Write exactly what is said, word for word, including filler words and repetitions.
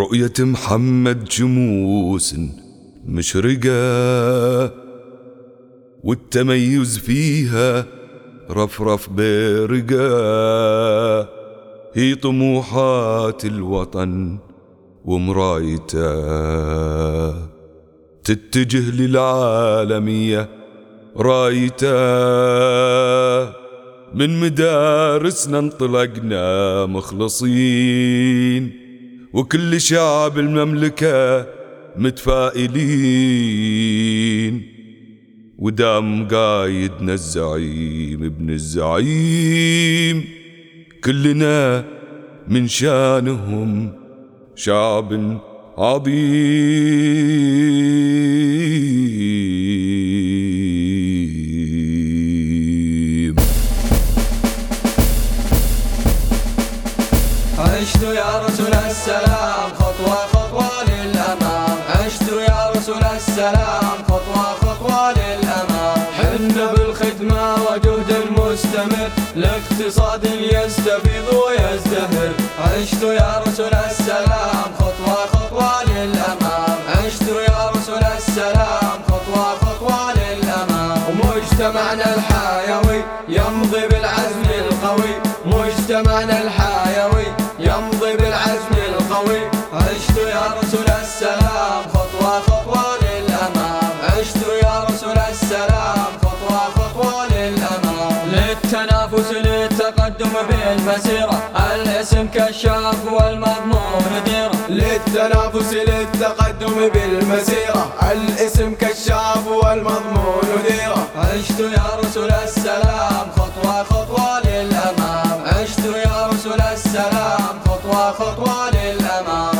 رؤية محمد شموس مشرقة، والتميز فيها رفرف بارقة، هي طموحات الوطن ومرايته، تتجه للعالمية رايته. من مدارسنا انطلقنا مخلصين، وكل شعب المملكة متفائلين، ودام قايدنا الزعيم ابن الزعيم، كلنا من شانهم شعب عظيم. عشت يا رسول السلام خطوة خطوة للأمام، عشت يا رسول السلام خطوة خطوة للأمام. حنا بالخدمة وجهد المستمر لاقتصاد يستفيض ويزدهر. عشت يا رسول السلام خطوة خطوة للأمام، عشت يا رسول السلام خطوة خطوة للأمام. ومجتمعنا الحيوي يمضي بالعزم القوي، مجتمعنا الحيوي يمضي بالعزم القوي. عشت يا رسول السلام خطوة خطوة للأمام، عشت يا رسول السلام خطوة خطوة للأمام. للتنافس للتقدم بالمسيرة، الاسم كشاف والمضمون ديرة. للتنافس للتقدم بالمسيرة، الاسم كشاف والمضمون ديرة. عشت يا رسول السلام خطوة خطوة للأمام، عشت يا رسول السلام خطوة خطوة للأمام.